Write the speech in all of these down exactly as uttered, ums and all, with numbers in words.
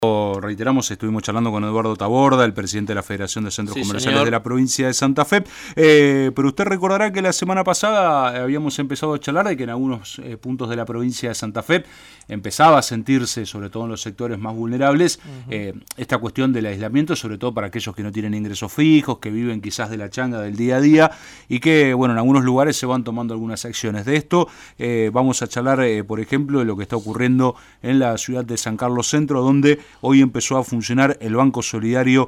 Reiteramos, estuvimos charlando con Eduardo Taborda, el presidente de la Federación de Centros sí, Comerciales señor. de la provincia de Santa Fe, eh, pero usted recordará que la semana pasada habíamos empezado a charlar de que en algunos eh, puntos de la provincia de Santa Fe empezaba a sentirse, sobre todo en los sectores más vulnerables, uh-huh. eh, esta cuestión del aislamiento, sobre todo para aquellos que no tienen ingresos fijos, que viven quizás de la changa del día a día y que, bueno, en algunos lugares se van tomando algunas acciones. De esto eh, vamos a charlar, eh, por ejemplo, de lo que está ocurriendo en la ciudad de San Carlos Centro, donde hoy empezó a funcionar el Banco Solidario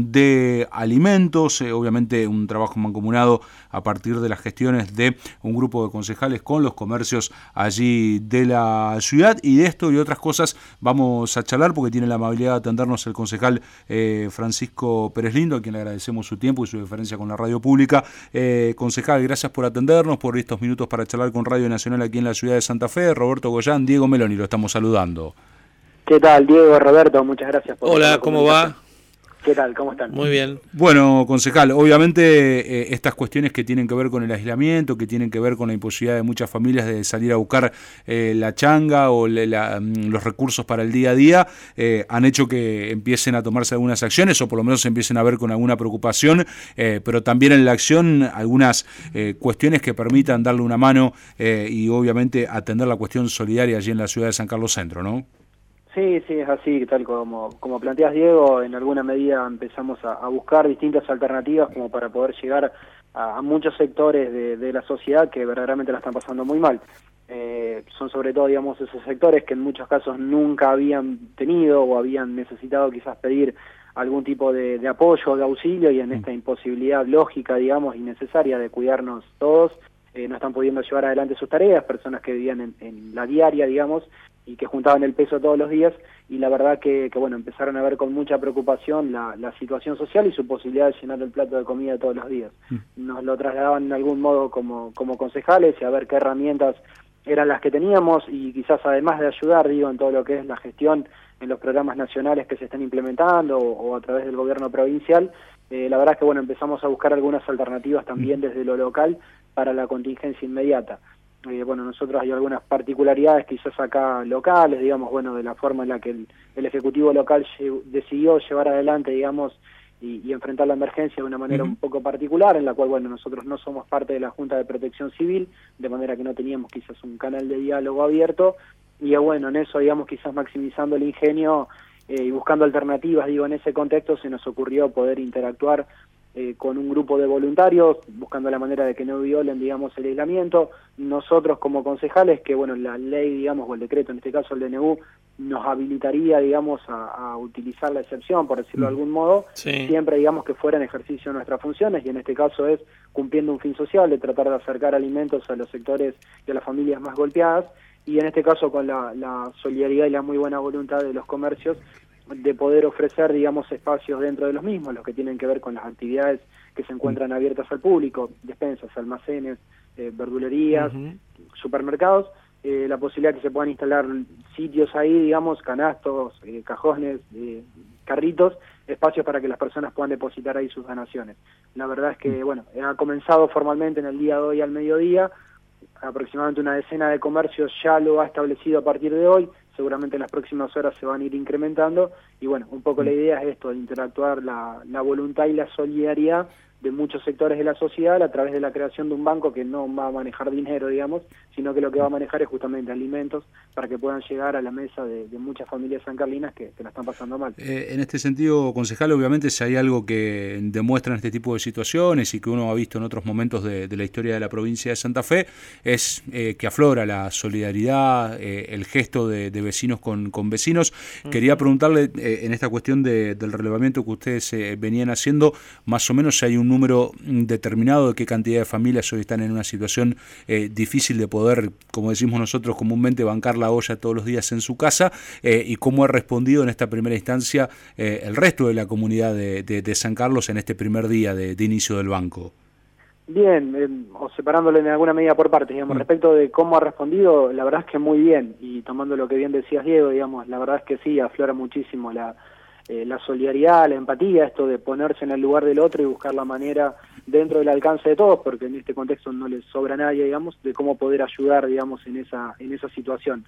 de Alimentos, eh, obviamente un trabajo mancomunado a partir de las gestiones de un grupo de concejales con los comercios allí de la ciudad, y de esto y otras cosas vamos a charlar porque tiene la amabilidad de atendernos el concejal eh, Francisco Pérez Lindo, a quien le agradecemos su tiempo y su deferencia con la radio pública. Eh, concejal, gracias por atendernos, por estos minutos para charlar con Radio Nacional aquí en la ciudad de Santa Fe. Roberto Goyán, Diego Meloni, lo estamos saludando. ¿Qué tal, Diego, Roberto? Muchas gracias por... Hola, ¿cómo va? ¿Qué tal? ¿Cómo están? Muy bien. Bueno, concejal, obviamente eh, estas cuestiones que tienen que ver con el aislamiento, que tienen que ver con la imposibilidad de muchas familias de salir a buscar eh, la changa o la, la, los recursos para el día a día, eh, han hecho que empiecen a tomarse algunas acciones, o por lo menos se empiecen a ver con alguna preocupación, eh, pero también en la acción algunas eh, cuestiones que permitan darle una mano eh, y obviamente atender la cuestión solidaria allí en la ciudad de San Carlos Centro, ¿no? Sí, sí, es así, tal como, como planteas, Diego. En alguna medida empezamos a, a buscar distintas alternativas como para poder llegar a, a muchos sectores de, de la sociedad que verdaderamente la están pasando muy mal. Eh, son sobre todo, digamos, esos sectores que en muchos casos nunca habían tenido o habían necesitado quizás pedir algún tipo de, de apoyo, de auxilio, y en esta imposibilidad lógica, digamos, y necesaria de cuidarnos todos, eh, no están pudiendo llevar adelante sus tareas, personas que vivían en, en la diaria, digamos, y que juntaban el peso todos los días, y la verdad que, que bueno, empezaron a ver con mucha preocupación la, la situación social y su posibilidad de llenar el plato de comida todos los días. Nos lo trasladaban en algún modo como, como concejales, y a ver qué herramientas eran las que teníamos, y quizás además de ayudar, digo, en todo lo que es la gestión en los programas nacionales que se están implementando o, o a través del gobierno provincial, eh, la verdad es que bueno, empezamos a buscar algunas alternativas también desde lo local para la contingencia inmediata. Eh, bueno, nosotros hay algunas particularidades quizás acá locales, digamos, bueno, de la forma en la que el, el Ejecutivo local lle- decidió llevar adelante, digamos, y, y enfrentar la emergencia de una manera uh-huh. un poco particular, en la cual, bueno, nosotros no somos parte de la Junta de Protección Civil, de manera que no teníamos quizás un canal de diálogo abierto, y bueno, en eso, digamos, quizás maximizando el ingenio eh, y buscando alternativas, digo, en ese contexto se nos ocurrió poder interactuar Eh, con un grupo de voluntarios, buscando la manera de que no violen, digamos, el aislamiento. Nosotros como concejales, que bueno, la ley, digamos, o el decreto, en este caso el D N U, nos habilitaría, digamos, a, a utilizar la excepción, por decirlo de algún modo, sí. siempre, digamos, que fuera en ejercicio de nuestras funciones, y en este caso es cumpliendo un fin social, de tratar de acercar alimentos a los sectores y a las familias más golpeadas, y en este caso con la, la solidaridad y la muy buena voluntad de los comercios, de poder ofrecer, digamos, espacios dentro de los mismos, los que tienen que ver con las actividades que se encuentran abiertas al público, despensas, almacenes, eh, verdulerías, uh-huh. supermercados, eh, la posibilidad que se puedan instalar sitios ahí, digamos, canastos, eh, cajones, eh, carritos, espacios para que las personas puedan depositar ahí sus donaciones. La verdad es que, bueno, ha comenzado formalmente en el día de hoy al mediodía, aproximadamente una decena de comercios ya lo ha establecido a partir de hoy, seguramente en las próximas horas se van a ir incrementando, y bueno, un poco la idea es esto, de interactuar la, la voluntad y la solidaridad de muchos sectores de la sociedad a través de la creación de un banco que no va a manejar dinero, digamos, sino que lo que va a manejar es justamente alimentos para que puedan llegar a la mesa de, de muchas familias sancarlinas que, que la están pasando mal. Eh, en este sentido, concejal, obviamente si hay algo que demuestran este tipo de situaciones y que uno ha visto en otros momentos de, de la historia de la provincia de Santa Fe, es eh, que aflora la solidaridad, eh, el gesto de, de vecinos con, con vecinos. Uh-huh. Quería preguntarle, eh, en esta cuestión de, del relevamiento que ustedes eh, venían haciendo, más o menos si hay un número determinado de qué cantidad de familias hoy están en una situación eh, difícil de poder, como decimos nosotros comúnmente, bancar la olla todos los días en su casa, eh, y cómo ha respondido en esta primera instancia eh, el resto de la comunidad de, de, de San Carlos en este primer día de, de inicio del banco. Bien, eh, o separándolo en alguna medida por partes, digamos, mm. respecto de cómo ha respondido, la verdad es que muy bien, y tomando lo que bien decías, Diego, digamos, la verdad es que sí, aflora muchísimo la Eh, la solidaridad, la empatía, esto de ponerse en el lugar del otro y buscar la manera dentro del alcance de todos, porque en este contexto no les sobra a nadie, digamos, de cómo poder ayudar, digamos, en esa en esa situación.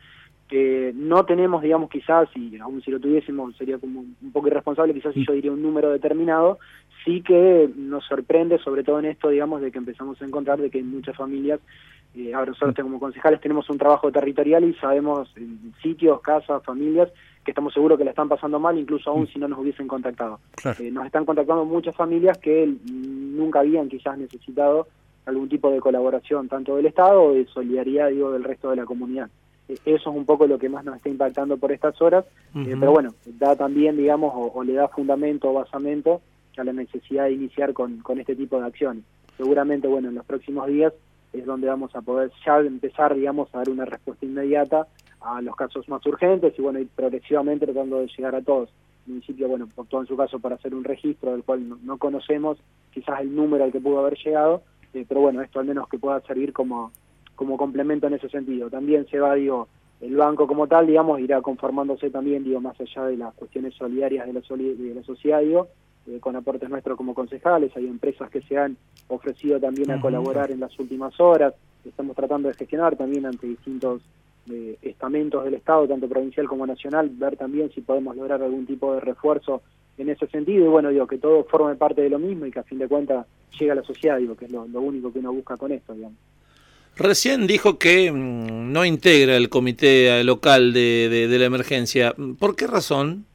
que no tenemos, digamos, quizás, y aún si lo tuviésemos sería como un poco irresponsable, quizás si yo diría un número determinado, sí que nos sorprende, sobre todo en esto, digamos, de que empezamos a encontrar de que en muchas familias, eh, ahora nosotros como concejales tenemos un trabajo territorial y sabemos en sitios, casas, familias, que estamos seguros que la están pasando mal, incluso aún si no nos hubiesen contactado. Claro. Eh, nos están contactando muchas familias que nunca habían quizás necesitado algún tipo de colaboración, tanto del Estado o de solidaridad, digo, del resto de la comunidad. Eh, eso es un poco lo que más nos está impactando por estas horas, uh-huh. eh, pero bueno, da también, digamos, o, o le da fundamento o basamento a la necesidad de iniciar con, con este tipo de acciones. Seguramente, bueno, en los próximos días es donde vamos a poder ya empezar, digamos, a dar una respuesta inmediata a los casos más urgentes y, bueno, ir progresivamente tratando de llegar a todos. El municipio, bueno, optó en su caso para hacer un registro del cual no, no conocemos quizás el número al que pudo haber llegado, eh, pero bueno, esto al menos que pueda servir como, como complemento en ese sentido. También se va, digo, el banco como tal, digamos, irá conformándose también, digo, más allá de las cuestiones solidarias de la, soli- de la sociedad, digo, eh, con aportes nuestros como concejales. Hay empresas que se han ofrecido también a colaborar en las últimas horas. Estamos tratando de gestionar también ante distintos eh, estamentos del Estado, tanto provincial como nacional, ver también si podemos lograr algún tipo de refuerzo en ese sentido. Y bueno, digo, que todo forme parte de lo mismo y que a fin de cuentas llegue a la sociedad, digo, que es lo, lo único que uno busca con esto, digamos. Recién dijo que mmm, no integra el comité local de, de, de la emergencia. ¿Por qué razón?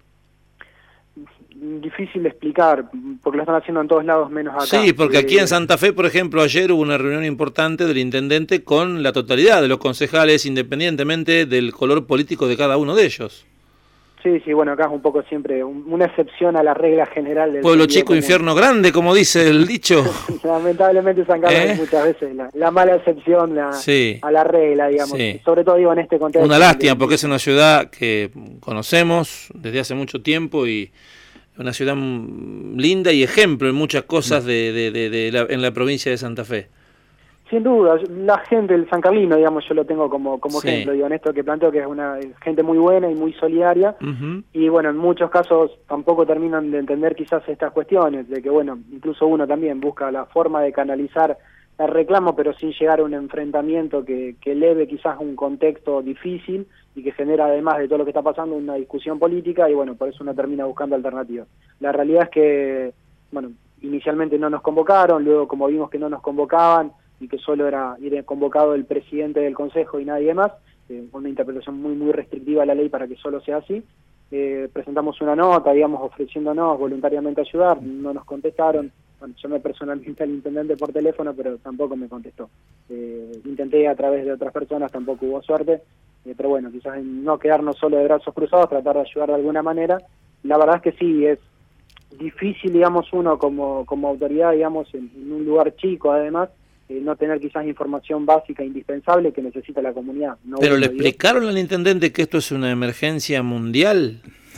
Difícil de explicar, porque lo están haciendo en todos lados menos acá. Sí, porque eh, aquí en Santa Fe, por ejemplo, ayer hubo una reunión importante del intendente con la totalidad de los concejales, independientemente del color político de cada uno de ellos. Sí, sí, bueno, acá es un poco siempre un, una excepción a la regla general del pueblo chico, común. Infierno grande, como dice el dicho. Lamentablemente San Carlos ¿Eh? es muchas veces la, la mala excepción la, sí. a la regla, digamos. Sí. Sobre todo digo en este contexto. Una lástima, porque es una ciudad que conocemos desde hace mucho tiempo y una ciudad linda y ejemplo en muchas cosas de, de, de, de la, en la provincia de Santa Fe. Sin duda, la gente del San Carlino, digamos, yo lo tengo como, como sí. ejemplo, digo, en esto que planteo, que es una gente muy buena y muy solidaria, uh-huh. y bueno, en muchos casos tampoco terminan de entender quizás estas cuestiones, de que bueno, incluso uno también busca la forma de canalizar el reclamo, pero sin llegar a un enfrentamiento que, que eleve quizás un contexto difícil y que genera, además de todo lo que está pasando, una discusión política, y bueno, por eso uno termina buscando alternativas. La realidad es que, bueno, inicialmente no nos convocaron, luego como vimos que no nos convocaban, y que solo era, era convocado el presidente del Consejo y nadie más, eh, una interpretación muy muy restrictiva a la ley para que solo sea así. Eh, presentamos una nota, digamos, ofreciéndonos voluntariamente ayudar, no nos contestaron. Bueno, llamé personalmente al intendente por teléfono, pero tampoco me contestó. Eh, intenté a través de otras personas, tampoco hubo suerte, eh, pero bueno, quizás en no quedarnos solo de brazos cruzados, tratar de ayudar de alguna manera. La verdad es que sí, es difícil, digamos, uno como, como autoridad, digamos, en, en un lugar chico además, Eh, no tener quizás información básica indispensable que necesita la comunidad. No Pero le digo. explicaron al intendente que esto es una emergencia mundial,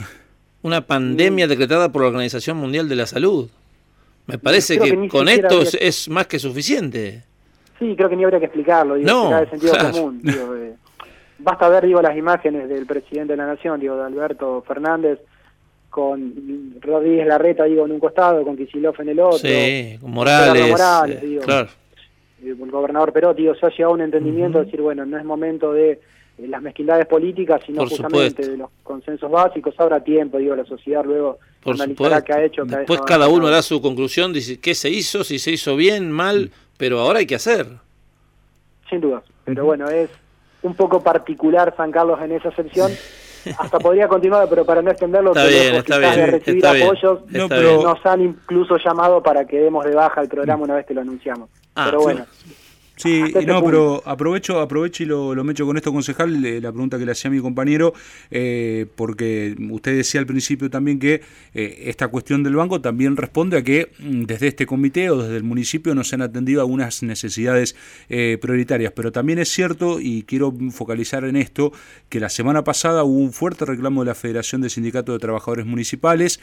una pandemia mm. decretada por la Organización Mundial de la Salud. Me parece creo que, que con esto habría... es más que suficiente. Sí, creo que ni habría que explicarlo, digo, no, de sentido claro. común. Digo, eh, basta ver, digo, las imágenes del presidente de la Nación, digo, de Alberto Fernández, con Rodríguez Larreta, digo, en un costado, con Kicillof en el otro. Sí, con Morales. Morales eh, digo, claro. El gobernador Perotti, digo, se ha llegado a un entendimiento uh-huh. de decir, bueno, no es momento de eh, las mezquindades políticas, sino Por justamente supuesto. de los consensos básicos. Habrá tiempo, digo, la sociedad luego Por analizará supuesto. qué ha hecho. Qué Después ha cada uno hará su conclusión, dice qué se hizo, si se hizo bien, mal, pero ahora hay que hacer. Sin duda, pero uh-huh. bueno, es un poco particular San Carlos en esa excepción. Hasta podría continuar, pero para no extenderlo, está bien, está bien, de recibir está apoyos, bien, no, pero... nos han incluso llamado para que demos de baja el programa una vez que lo anunciamos. Ah, pero bueno. Sí, y no, pero aprovecho aprovecho y lo, lo mecho con esto, concejal, eh, la pregunta que le hacía a mi compañero, eh, porque usted decía al principio también que eh, esta cuestión del banco también responde a que desde este comité o desde el municipio no se han atendido algunas necesidades eh, prioritarias, pero también es cierto, y quiero focalizar en esto, que la semana pasada hubo un fuerte reclamo de la Federación de Sindicatos de Trabajadores Municipales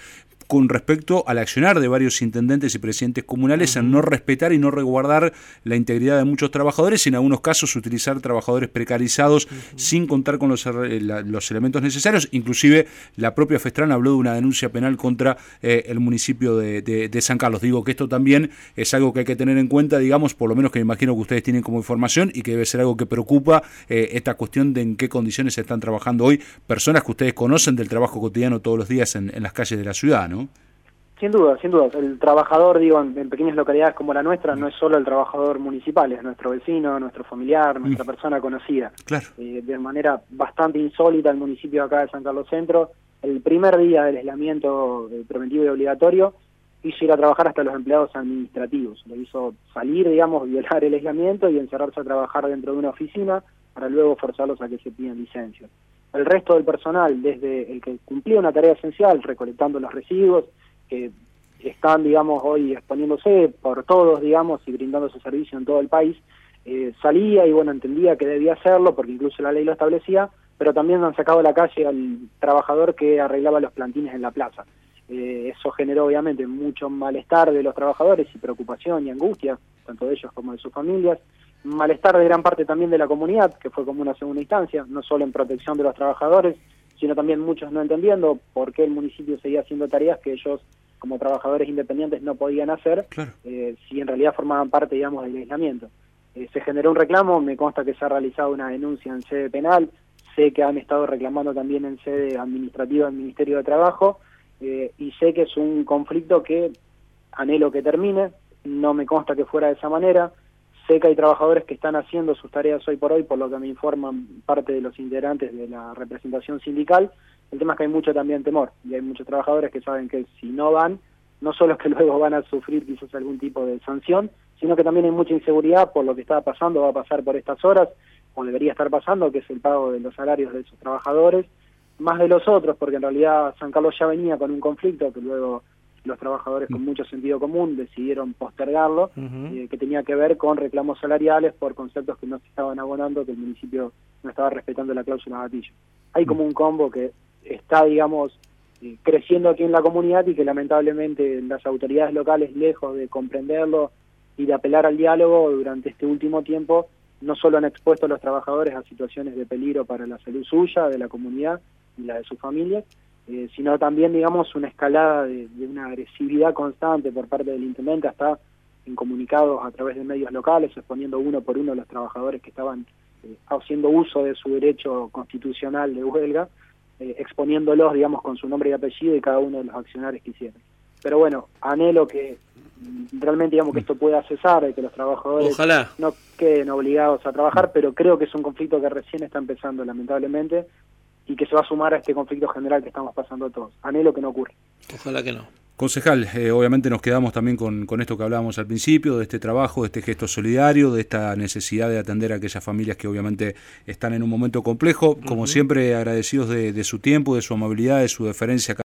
con respecto al accionar de varios intendentes y presidentes comunales uh-huh. en no respetar y no resguardar la integridad de muchos trabajadores y en algunos casos utilizar trabajadores precarizados uh-huh. sin contar con los, la, los elementos necesarios. Inclusive la propia Festrán habló de una denuncia penal contra eh, el municipio de, de, de San Carlos. Digo que esto también es algo que hay que tener en cuenta, digamos, por lo menos que me imagino que ustedes tienen como información y que debe ser algo que preocupa eh, esta cuestión de en qué condiciones están trabajando hoy personas que ustedes conocen del trabajo cotidiano todos los días en, en las calles de la ciudad, ¿no? Sin duda, sin duda. El trabajador, digo, en, en pequeñas localidades como la nuestra, no es solo el trabajador municipal, es nuestro vecino, nuestro familiar, nuestra mm. persona conocida. Claro. Eh, de manera bastante insólita, el municipio acá de San Carlos Centro, el primer día del aislamiento preventivo y obligatorio, hizo ir a trabajar hasta los empleados administrativos. Lo hizo salir, digamos, violar el aislamiento y encerrarse a trabajar dentro de una oficina para luego forzarlos a que se pidan licencias. El resto del personal, desde el que cumplía una tarea esencial, recolectando los residuos, que están, digamos, hoy exponiéndose por todos, digamos, y brindando ese servicio en todo el país, eh, salía y, bueno, entendía que debía hacerlo, porque incluso la ley lo establecía, pero también han sacado a la calle al trabajador que arreglaba los plantines en la plaza. Eh, eso generó, obviamente, mucho malestar de los trabajadores y preocupación y angustia, tanto de ellos como de sus familias. Malestar de gran parte también de la comunidad, que fue como una segunda instancia, no solo en protección de los trabajadores, sino también muchos no entendiendo por qué el municipio seguía haciendo tareas que ellos, como trabajadores independientes, no podían hacer, claro. eh, si en realidad formaban parte, digamos, del aislamiento. Eh, se generó un reclamo, me consta que se ha realizado una denuncia en sede penal, sé que han estado reclamando también en sede administrativa del Ministerio de Trabajo, eh, y sé que es un conflicto que anhelo que termine, no me consta que fuera de esa manera. Sé que hay trabajadores que están haciendo sus tareas hoy por hoy, por lo que me informan parte de los integrantes de la representación sindical. El tema es que hay mucho también temor, y hay muchos trabajadores que saben que si no van, no solo es que luego van a sufrir quizás algún tipo de sanción, sino que también hay mucha inseguridad por lo que está pasando, va a pasar por estas horas, o debería estar pasando, que es el pago de los salarios de esos trabajadores, más de los otros, porque en realidad San Carlos ya venía con un conflicto que luego los trabajadores con mucho sentido común decidieron postergarlo, uh-huh. eh, que tenía que ver con reclamos salariales por conceptos que no se estaban abonando, que el municipio no estaba respetando la cláusula gatillo. Hay como un combo que está, digamos, eh, creciendo aquí en la comunidad y que lamentablemente las autoridades locales, lejos de comprenderlo y de apelar al diálogo durante este último tiempo, no solo han expuesto a los trabajadores a situaciones de peligro para la salud suya, de la comunidad y la de sus familias, Eh, sino también, digamos, una escalada de, de una agresividad constante por parte del intendente, hasta en comunicados a través de medios locales, exponiendo uno por uno a los trabajadores que estaban eh, haciendo uso de su derecho constitucional de huelga, eh, exponiéndolos, digamos, con su nombre y apellido y cada uno de los accionarios que hicieron. Pero bueno, anhelo que realmente, digamos, que esto pueda cesar, de que los trabajadores Ojalá. no queden obligados a trabajar, pero creo que es un conflicto que recién está empezando, lamentablemente, y que se va a sumar a este conflicto general que estamos pasando todos. Anhelo que no ocurra. Ojalá que no. Concejal, eh, obviamente nos quedamos también con, con esto que hablábamos al principio, de este trabajo, de este gesto solidario, de esta necesidad de atender a aquellas familias que obviamente están en un momento complejo. Como uh-huh. siempre, agradecidos de, de su tiempo, de su amabilidad, de su deferencia.